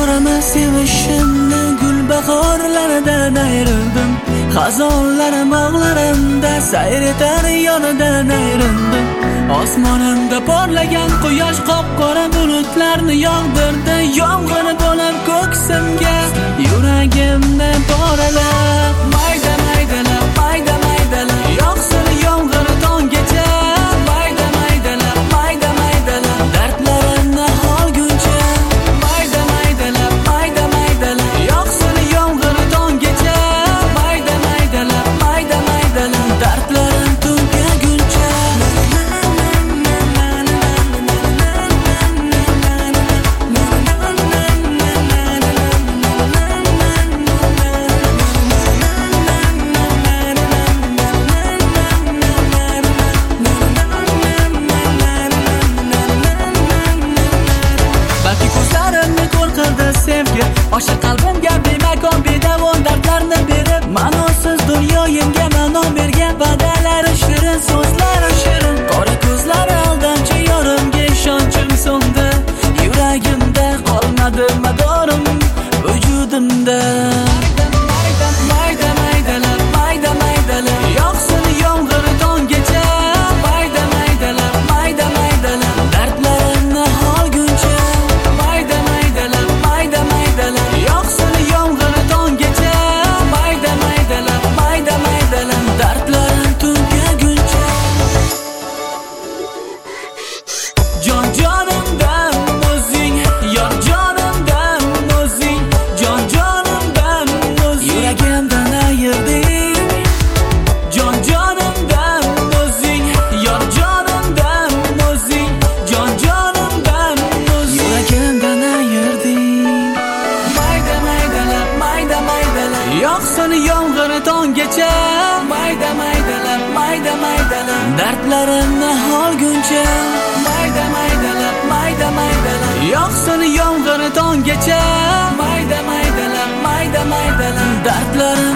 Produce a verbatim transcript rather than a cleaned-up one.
Bahorimi sevishimni gul bahorlaridan ayrildim. Xazonlarim og'larimda sayr etar yonidan ayrildim. Osmonimda porlagan quyosh qop-qora bulutlarni yog'dirdi. Yomg'ir bo'lib ko'ksimga yuragimni poralab, mayda maydalab, mayda maydalab yog'sin yomg'ir tonggacha. Mayda maydalab, mayda maydalab dardlarimni olguncha. Mayda maydalab, mayda maydalab yog'sin yomg'ir tonggacha. Mayda maydalab, mayda maydalab dardlarim tugaguncha. Osha qalbimga bemakon bedavon dardlarni berib, ma'nosiz dunyoyimga ma'no bergan badalari shirin, so'zlari shirin. Qora ko'zlari aldamchi yorimga ishonchim so'ndi. Yuragimda qolmadi madorim vujudimda. Mayda mayda maydalab, mayda maydalab yog'sin yomg'ir tonggacha. Mayda maydalab, mayda maydalab dardlarimni olguncha. Mayda maydalab, mayda maydalab yog'sin yomg'ir tonggacha. Mayda maydalab, mayda maydalab dardlarim tugaguncha. Jon jonimdan o'zing, yor jonimdan o'zing, jon jonimdan o'zing yuragimdan ayirding. Jon jonimdan o'zing, yor jonimdan o'zing, jon jonimdan o'zing yuragimdan ayirding. Mayda maydalab, mayda maydalab yog'sin yomg'ir tonggacha. Mayda maydalab, mayda maydalab dardlarimni olguncha. Mayda maydalab, mayda maydalab yog'sin yomg'ir tonggacha. Mayda maydalab, mayda maydalab dardlarim